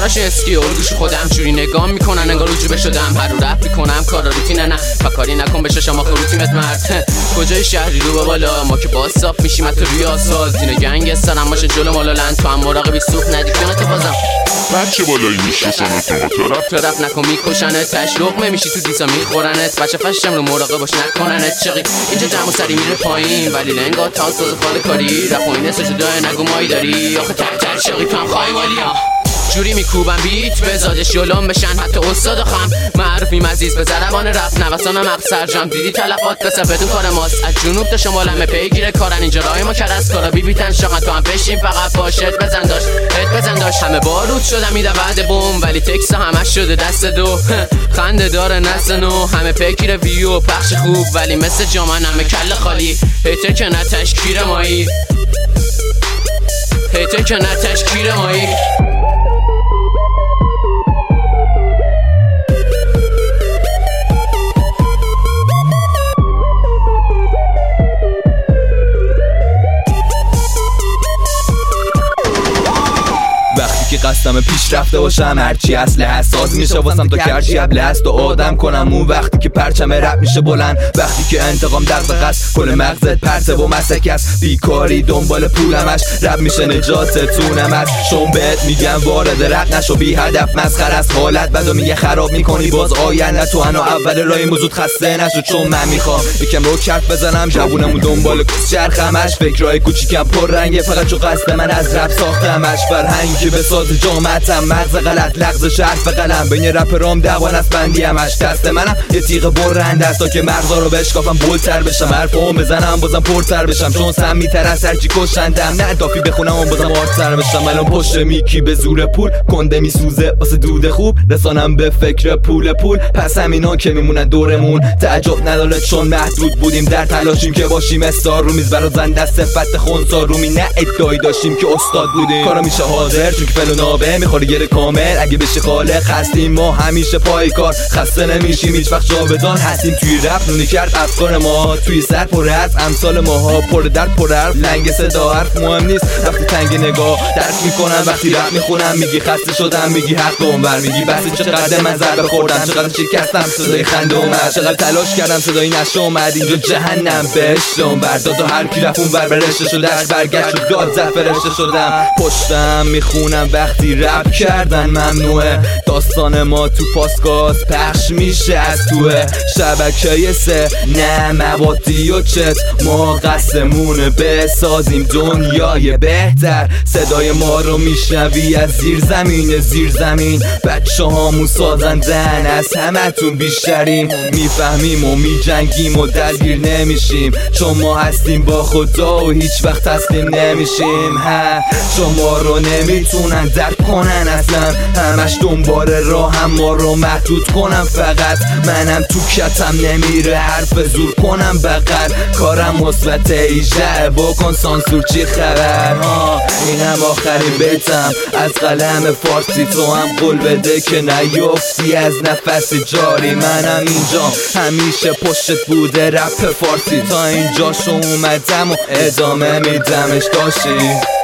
رفتاراش اسکی اولگوش خودم جوری نگاه میکنن انگار رجوع شدم. هر رو رپ میکنم کارا روتینه نه فکاری نکن بشه شما خروتیمت مرد. کجای شهری رو بالا ما که باز صاف میشیم تو روی آساز دین گنگسترم ماشین جلو مالالن تو هم مراقبی سوخت ندیکنت بازم بچه بالایی میشناسنت طرف نکن میکشنت تش لقمه میشی تو دیسا میخورنت بچه فشم رو مراقب باش نکننت چقی اینجا جمع و سری میره پایین ولی لنگا تا ساز فال کاری رپ و اینه سجدای نگو مایی داری آخه تر چقی تو هم خواهی والی جوری میکوبم بیت بزادش جلوم بشن حتی استاد خم معروفیم عزیز به زربان رفت نوسان مقصر جام دیدی تلفات بسه بدون کار ماست از جنوب تا شمال همه پیگیر کارن اینجا رای ما کرس کارا بیتن شاقن تو هم بشین فقط باشد بزن داشت همه بارود شدم میده بعد بوم ولی تکس همش شده دست دو خنده داره نسل نو همه پیگیر ویو پخش خوب ولی مثل جامن همه کل خالی هیتر که نه تشکیر مایی وقتی که قصدم پیش رفته باشم هرچی اصله حساس میشه واسم تا کرچی ابله هست و آدم کنم اون وقتی که پرچم رپ میشه بلند وقتی که انتقام دغدغه است کل مغزت پرته و مسک است بیکاری دنبال پولمش رپ میشه نجاتتونم از شون بهت میگم وارد رپ نشو بی هدف مسخره است حالت بدو میگه خراب میکنی باز آینده تو انا اول راه موزود خسته نشو چون من میخوام یکم رو کف بزنم جوونمون دنبال کوس چرخمش فکرای کوچیکم پر رنگه فقط چون قصد من از رپ ساختمش فرهنگی به ساز جامعتم مغز غلط لغز شرف به قلم بین رپرام دوان است بندی همش دست منم یه تیغ برنده است تا که مغزا رو بشکافم بولتر بشم حرفامو بزنم بازم پرتر بشم چون سمی‌تر از هرچی کشندم نه دافی بخونم بازم آرتر بشم الان پشت میکی به زور پول کنده میسوزه واسه دود خوب رسانم به فکر پول پس همینا که میمونن دورمون تعجب نداره چون محدود بودیم در تلاشیم که باشیم استار رو میز برا زنده صفت خونسا رومی نه ادعایی داشتیم که استاد بودیم کارا میشه حاضر چون که فلو نابه میخوره گره کامل اگه بشه خالق هستیم ما همیشه پای کار خسته نمیشیم هیچ وقت جاودان هستیم توی رپ نونی کرد افکار ما توی سر پر از امثال ماها پر درد پر حرف لنگ صدا حرف مهم نیست وقتی تنگ نگاه درک میکنم وقتی رپ میخونم میگی خسته شدم میگی حق اونور میگی بس چقدر من ضربه خوردم چقدر شکستم صدای خنده اومد چقدر تلاش کردم صدای نشه اومد اینجا جهنم بهشت اونور داد هر کی رفت اونور برشته شدش برگشت و داد زد فرشته شدم پشتم میخونم وقتی رپ کردن ممنوعه داستان ما تو پاسگاز پخش میشه از توه شبکه سه نه موادی و چت ما قسمونه بسازیم دنیای بهتر صدای ما رو میشنوی از زیر زمین بچه هامون سازندن از همه تون بیشتریم میفهمیم و میجنگیم و درگیر نمیشیم چون ما هستیم با خدا و هیچ وقت تسلیم نمیشیم شما رو نمیتونن درک کنن اصلا همش دنبال راه هم ما رو محدود کنم فقط منم تو کتم نمیره حرف زور کنم بغل کارم مثبت 18 بکن سانسور چی خبر اینم آخرین بیتم از قلم فارسی تو هم قول بده که نیفتی از نفس جاری منم اینجا همیشه پشتت بوده رپ فارسی تا اینجاشو اومدم و ادامه میدمش داشتی